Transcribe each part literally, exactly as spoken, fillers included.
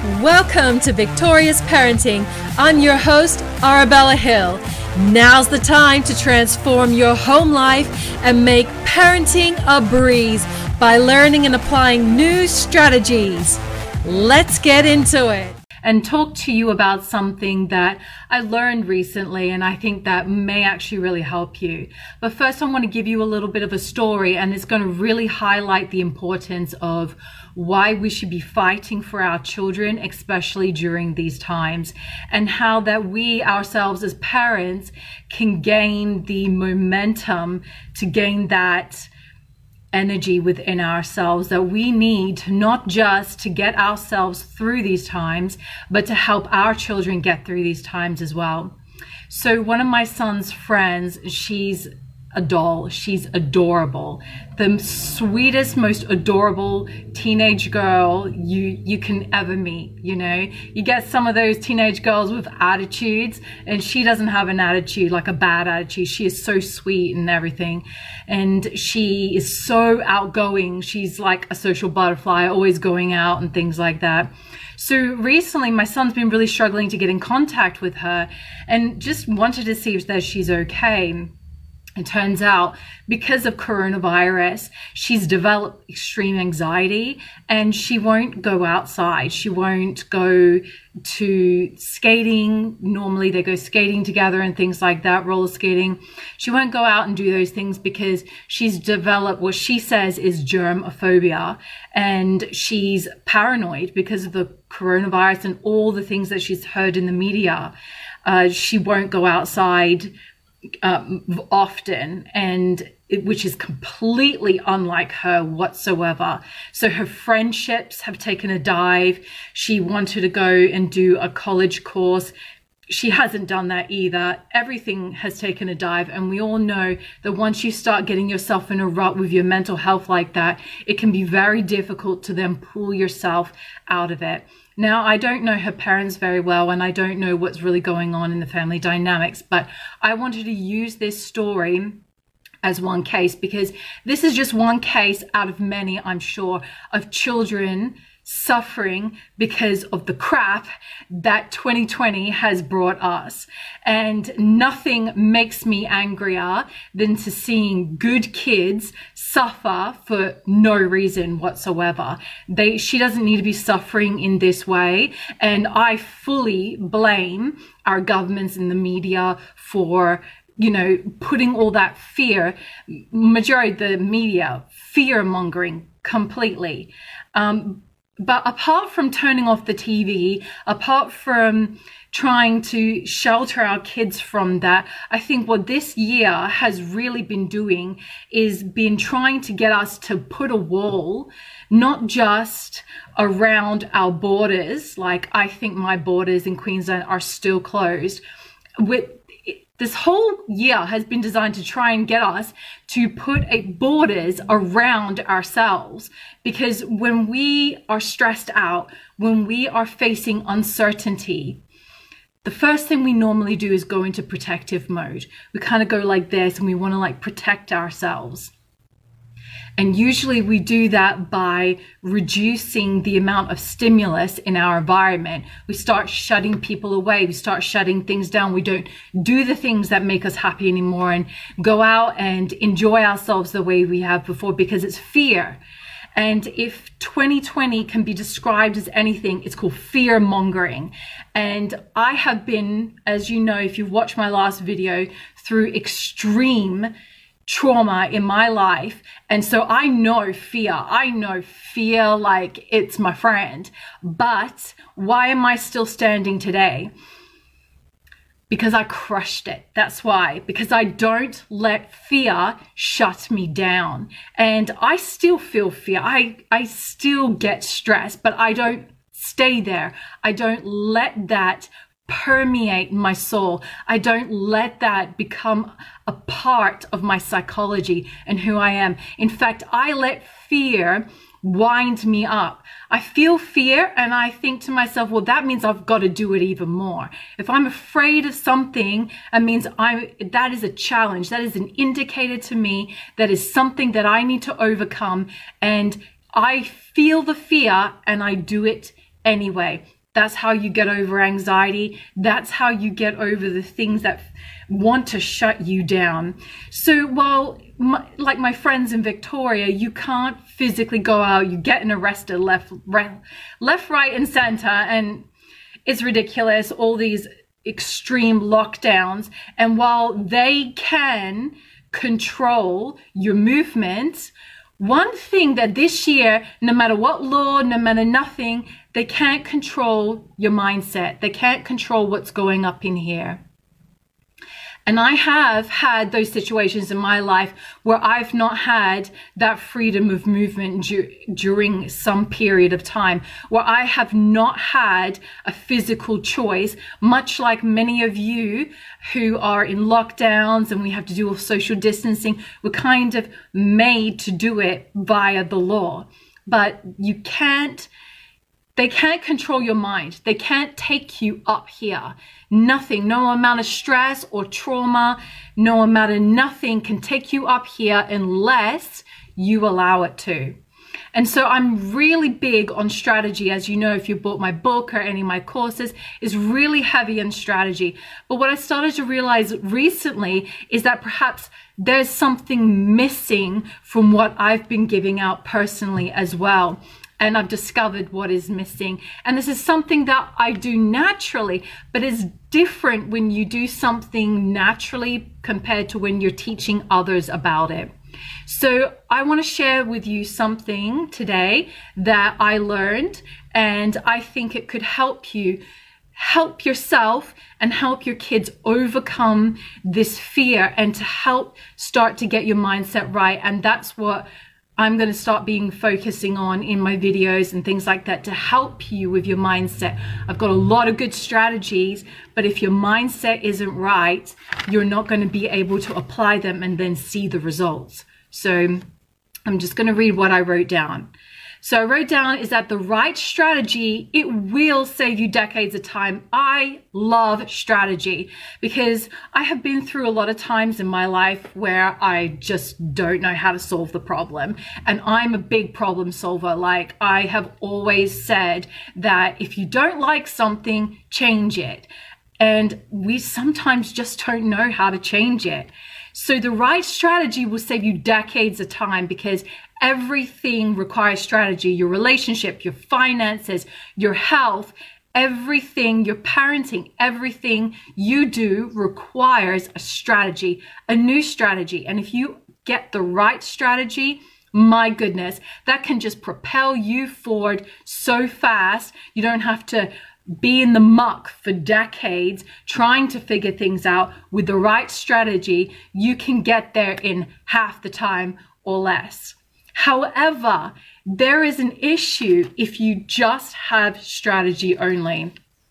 Welcome to Victorious Parenting. I'm your host, Arabella Hill. Now's the time to transform your home life and make parenting a breeze by learning and applying new strategies. Let's get into it and talk to you about something that I learned recently, and I think that may actually really help you. But first, I want to give you a little bit of a story, and it's going to really highlight the importance of why we should be fighting for our children, especially during these times, and how that we ourselves as parents can gain the momentum to gain that energy within ourselves that we need, not just to get ourselves through these times, but to help our children get through these times as well. So one of my son's friends, she's a doll. She's adorable. The sweetest, most adorable teenage girl you you can ever meet. You know, you get some of those teenage girls with attitudes, and she doesn't have an attitude, like a bad attitude. She is so sweet and everything, and she is so outgoing. She's like a social butterfly, always going out and things like that. So recently, my son's been really struggling to get in contact with her, and just wanted to see if that she's okay. It turns out, because of coronavirus, she's developed extreme anxiety, and she won't go outside. She won't go to skating. Normally they go skating together and things like that, roller skating. She won't go out and do those things because she's developed what she says is germophobia, and she's paranoid because of the coronavirus and all the things that she's heard in the media. Uh, she won't go outside Um, often, and it, which is completely unlike her whatsoever. So her friendships have taken a dive. She wanted to go and do a college course. She hasn't done that either. Everything has taken a dive, and we all know that once you start getting yourself in a rut with your mental health like that, it can be very difficult to then pull yourself out of it. Now, I don't know her parents very well, and I don't know what's really going on in the family dynamics, but I wanted to use this story as one case, because this is just one case out of many, I'm sure, of children suffering because of the crap that twenty twenty has brought us. And nothing makes me angrier than to seeing good kids suffer for no reason whatsoever. They, she doesn't need to be suffering in this way. And I fully blame our governments and the media for, you know, putting all that fear, majority of the media, fear mongering completely. Um, But apart from turning off the T V, apart from trying to shelter our kids from that, I think what this year has really been doing is been trying to get us to put a wall, not just around our borders. Like, I think my borders in Queensland are still closed. With This whole year has been designed to try and get us to put a borders around ourselves, because when we are stressed out, when we are facing uncertainty, the first thing we normally do is go into protective mode. We kind of go like this, and we want to like protect ourselves. And usually we do that by reducing the amount of stimulus in our environment. We start shutting people away. We start shutting things down. We don't do the things that make us happy anymore and go out and enjoy ourselves the way we have before, because it's fear. And if twenty twenty can be described as anything, it's called fear mongering. And I have been, as you know, if you've watched my last video, through extreme trauma in my life. And so I know fear. I know fear like it's my friend. But why am I still standing today? Because I crushed it. That's why. Because I don't let fear shut me down. And I still feel fear. I, I still get stressed, but I don't stay there. I don't let that permeate my soul. I don't let that become a part of my psychology and who I am. In fact, I let fear wind me up. I feel fear and I think to myself, well, that means I've got to do it even more. If I'm afraid of something, it means I that is a challenge. That is an indicator to me that is something that I need to overcome. And I feel the fear and I do it anyway. That's how you get over anxiety. That's how you get over the things that want to shut you down. So while my, like my friends in Victoria, you can't physically go out, you're getting arrested left, right, left, right, and center, and it's ridiculous, all these extreme lockdowns. And while they can control your movement, one thing that this year, no matter what law, no matter nothing, they can't control your mindset. They can't control what's going up in here. And I have had those situations in my life where I've not had that freedom of movement du- during some period of time, where I have not had a physical choice, much like many of you who are in lockdowns and we have to do social distancing. We're kind of made to do it via the law, but you can't They can't control your mind. They can't take you up here. Nothing, no amount of stress or trauma, no amount of nothing can take you up here unless you allow it to. And so I'm really big on strategy. As you know, if you bought my book or any of my courses, is really heavy on strategy. But what I started to realize recently is that perhaps there's something missing from what I've been giving out personally as well. And I've discovered what is missing. And this is something that I do naturally, but it's different when you do something naturally compared to when you're teaching others about it. So I want to share with you something today that I learned, and I think it could help you help yourself and help your kids overcome this fear and to help start to get your mindset right. And that's what I'm going to start being focusing on in my videos and things like that to help you with your mindset. I've got a lot of good strategies, but if your mindset isn't right, you're not going to be able to apply them and then see the results. So I'm just going to read what I wrote down. So I wrote down is that the right strategy, it will save you decades of time. I love strategy because I have been through a lot of times in my life where I just don't know how to solve the problem. And I'm a big problem solver. Like I have always said that if you don't like something, change it. And we sometimes just don't know how to change it. So the right strategy will save you decades of time because everything requires strategy. Your relationship, your finances, your health, everything, your parenting, everything you do requires a strategy, a new strategy. And if you get the right strategy, my goodness, that can just propel you forward so fast. You don't have to be in the muck for decades trying to figure things out. With the right strategy, you can get there in half the time or less. However, there is an issue if you just have strategy only.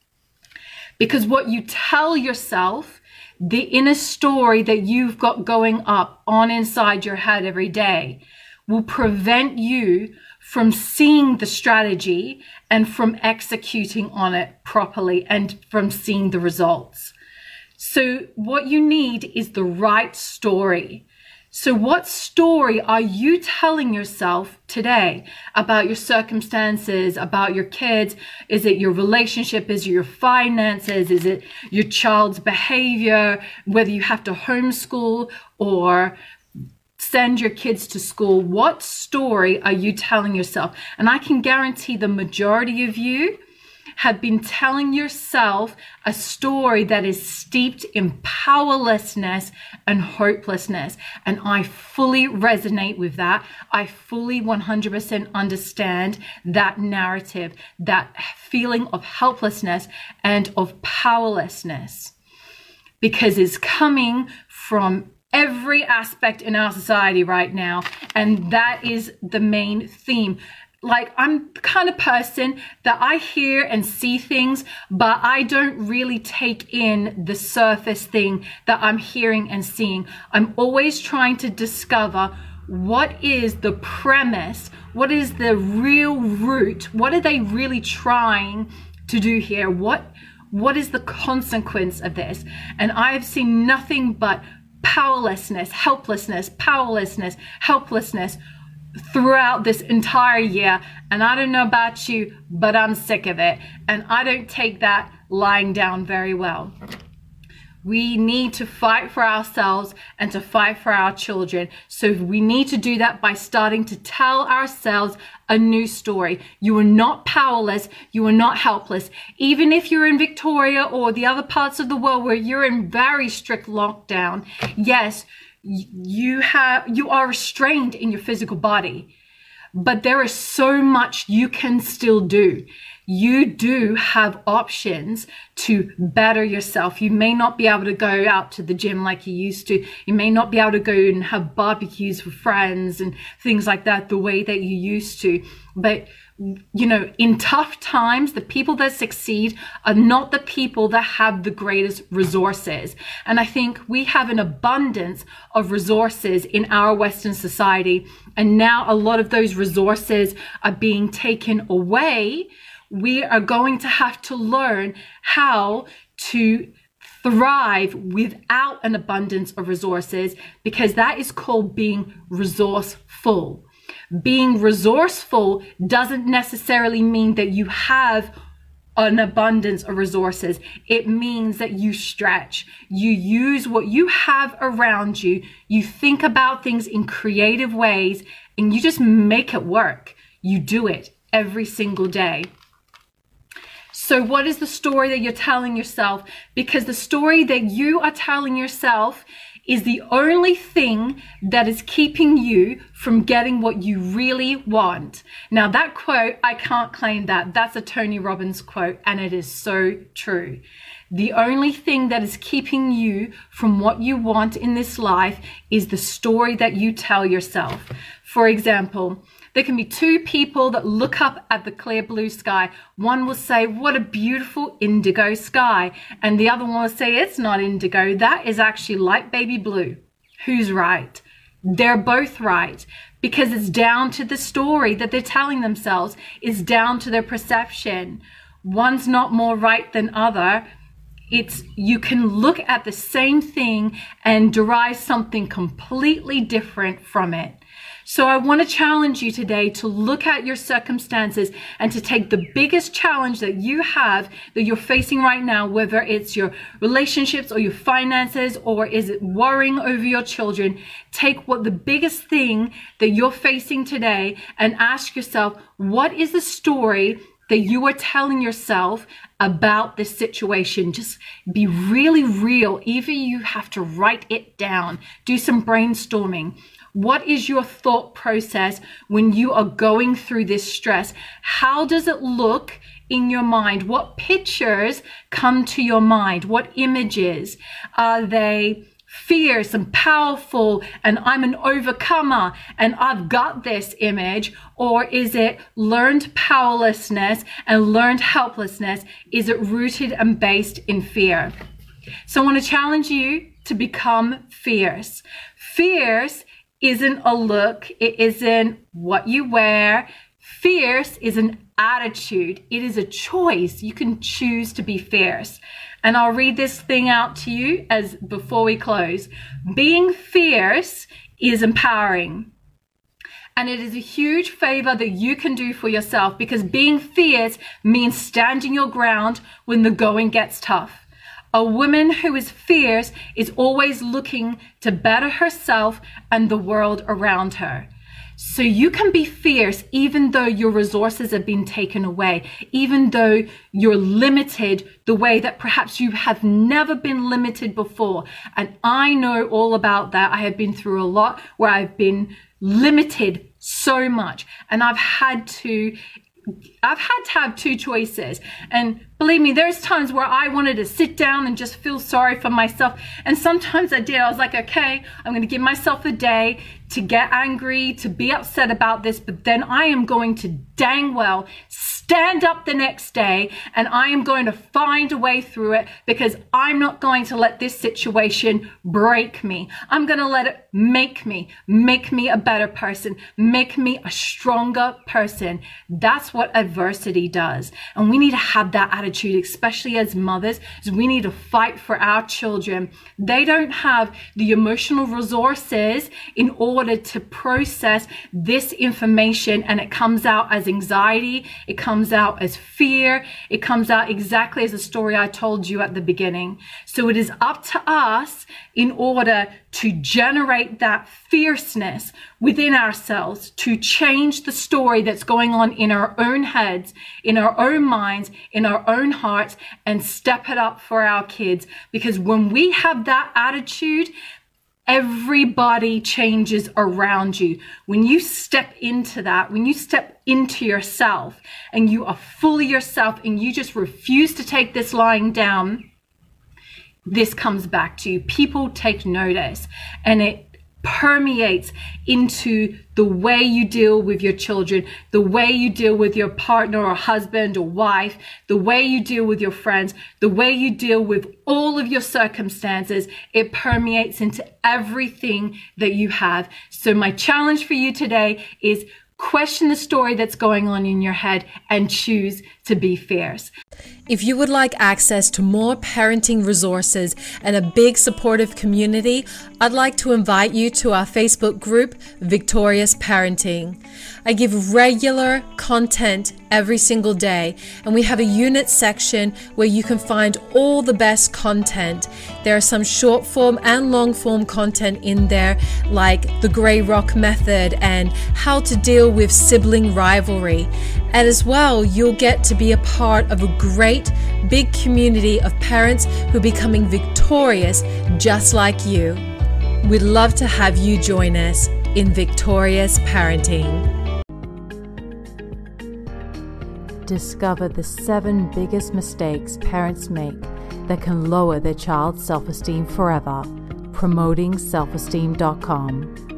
Because what you tell yourself, the inner story that you've got going up on inside your head every day, will prevent you from seeing the strategy and from executing on it properly and from seeing the results. So what you need is the right story. So what story are you telling yourself today about your circumstances, about your kids? Is it your relationship? Is it your finances? Is it your child's behavior? Whether you have to homeschool or send your kids to school, what story are you telling yourself? And I can guarantee the majority of you have been telling yourself a story that is steeped in powerlessness and hopelessness. And I fully resonate with that. I fully one hundred percent understand that narrative, that feeling of helplessness and of powerlessness, because it's coming from every aspect in our society right now. And that is the main theme. Like, I'm the kind of person that I hear and see things, but I don't really take in the surface thing that I'm hearing and seeing. I'm always trying to discover what is the premise, what is the real root, what are they really trying to do here? What, what is the consequence of this? And I've seen nothing but powerlessness, helplessness, powerlessness, helplessness throughout this entire year. And I don't know about you, but I'm sick of it. And I don't take that lying down very well. We need to fight for ourselves and to fight for our children. So we need to do that by starting to tell ourselves a new story. You are not powerless. You are not helpless. Even if you're in Victoria or the other parts of the world where you're in very strict lockdown, yes, you have, you are restrained in your physical body, but there is so much you can still do. You do have options to better yourself. You may not be able to go out to the gym like you used to. You may not be able to go and have barbecues with friends and things like that the way that you used to. But, you know, in tough times, the people that succeed are not the people that have the greatest resources. And I think we have an abundance of resources in our Western society. And now a lot of those resources are being taken away. We are going to have to learn how to thrive without an abundance of resources, because that is called being resourceful. Being resourceful doesn't necessarily mean that you have an abundance of resources. It means that you stretch. You use what you have around you. You think about things in creative ways and you just make it work. You do it every single day. So what is the story that you're telling yourself? Because the story that you are telling yourself is the only thing that is keeping you from getting what you really want. Now that quote, I can't claim that. That's a Tony Robbins quote, and it is so true. The only thing that is keeping you from what you want in this life is the story that you tell yourself. For example, there can be two people that look up at the clear blue sky. One will say, what a beautiful indigo sky. And the other one will say, it's not indigo. That is actually light baby blue. Who's right? They're both right, because it's down to the story that they're telling themselves. It's down to their perception. One's not more right than other. It's, you can look at the same thing and derive something completely different from it. So I want to challenge you today to look at your circumstances and to take the biggest challenge that you have, that you're facing right now, whether it's your relationships or your finances, or is it worrying over your children. Take what the biggest thing that you're facing today and ask yourself, what is the story that you are telling yourself about this situation? Just be really real. Even you have to write it down. Do some brainstorming. What is your thought process when you are going through this stress? How does it look in your mind? What pictures come to your mind? What images? Are they fierce and powerful and I'm an overcomer and I've got this image? Or is it learned powerlessness and learned helplessness? Is it rooted and based in fear? So I want to challenge you to become fierce. Fierce isn't a look. It isn't what you wear. Fierce is an attitude. It is a choice. You can choose to be fierce. And I'll read this thing out to you as before we close. Being fierce is empowering. And it is a huge favor that you can do for yourself, because being fierce means standing your ground when the going gets tough. A woman who is fierce is always looking to better herself and the world around her. So you can be fierce even though your resources have been taken away, even though you're limited the way that perhaps you have never been limited before. And I know all about that. I have been through a lot where I've been limited so much, and I've had to I've had to have two choices. And believe me, there's times where I wanted to sit down and just feel sorry for myself. And sometimes I did. I was like, okay, I'm going to give myself a day to get angry, to be upset about this. But then I am going to dang well stand up the next day and I am going to find a way through it, because I'm not going to let this situation break me. I'm going to let it make me, make me a better person, make me a stronger person. That's what adversity does. And we need to have that attitude, especially as mothers, is we need to fight for our children. They don't have the emotional resources in order to process this information, and it comes out as anxiety, it comes out as fear, it comes out exactly as the story I told you at the beginning. So it is up to us in order to generate that fierceness within ourselves, to change the story that's going on in our own heads, in our own minds, in our own hearts, and step it up for our kids. Because when we have that attitude, everybody changes around you. When you step into that, when you step into yourself and you are fully yourself and you just refuse to take this lying down, this comes back to you. People take notice, and it permeates into the way you deal with your children, the way you deal with your partner or husband or wife, the way you deal with your friends, the way you deal with all of your circumstances. It permeates into everything that you have. So my challenge for you today is question the story that's going on in your head and choose to be fierce. If you would like access to more parenting resources and a big supportive community, I'd like to invite you to our Facebook group, Victorious Parenting. I give regular content every single day, and we have a unit section where you can find all the best content. There are some short form and long form content in there, like the Grey Rock Method and how to deal with sibling rivalry. And as well, you'll get to be a part of a great big community of parents who are becoming victorious just like you. We'd love to have you join us in Victorious Parenting. Discover the seven biggest mistakes parents make that can lower their child's self-esteem forever. promoting self esteem dot com